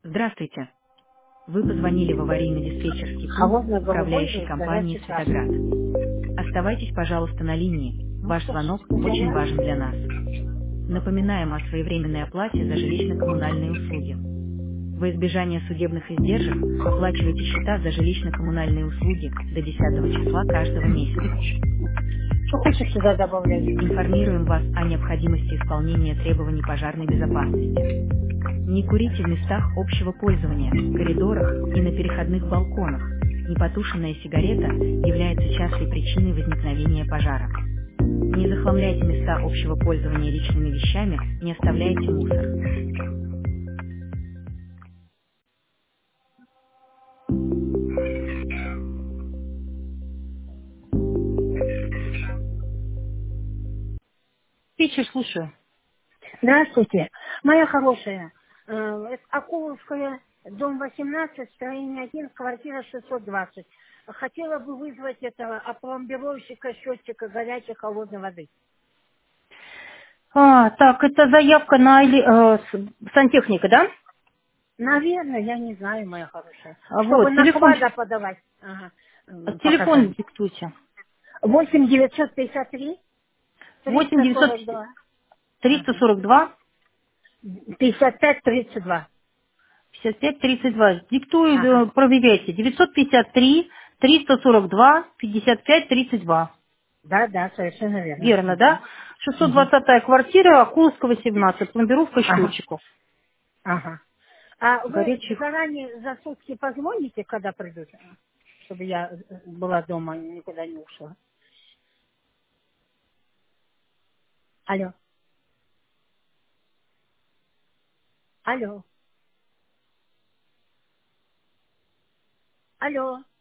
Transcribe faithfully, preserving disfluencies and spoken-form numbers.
Здравствуйте. Вы позвонили в аварийно-диспетчерский пункт Холодный голубой управляющей и компании горячий красный. «Светоград». Оставайтесь, пожалуйста, на линии. Ну Ваш что ж, звонок очень специально. важен для нас. Напоминаем о своевременной оплате за жилищно-коммунальные услуги. Во избежание судебных издержек оплачивайте счета за жилищно-коммунальные услуги до десятого числа каждого месяца. Что хочешь сюда добавлять? Информируем вас о необходимости исполнения требований пожарной безопасности. Не курите в местах общего пользования, коридорах и на переходных балконах. Непотушенная сигарета является частой причиной возникновения пожара. Не захламляйте места общего пользования личными вещами, не оставляйте мусор. Питчер, слушаю. Здравствуйте. Моя хорошая, э, это Акуловская, дом восемнадцать, строение один, квартира шестьсот двадцать. Хотела бы вызвать этого опломбировщика счетчика горячей холодной воды. А, так, это заявка на эли- э, с- сантехника, да? Наверное, я не знаю, моя хорошая. А, Чтобы Вот, на телефон, квадро подавать ага, м, телефон показания. диктуйте. восемь девятьсот пятьдесят три восемь триста девятьсот сорок два. триста Ага. сорок два пятьдесят пять тридцать два. пятьдесят пять тридцать два. Диктую, Ага. э, проверяйте. девятьсот пятьдесят три триста сорок два пятьдесят пять тридцать два. Да, да, совершенно верно. Верно, Мгм. да? шестьсот Мгм. двадцатая квартира, Акулского, семнадцать. Пломбировка Ага, счетчиков. ага. А вы Горячих. заранее за сутки позвоните, когда придут, чтобы я э, была дома, никуда не ушла? Алло, алло, алло.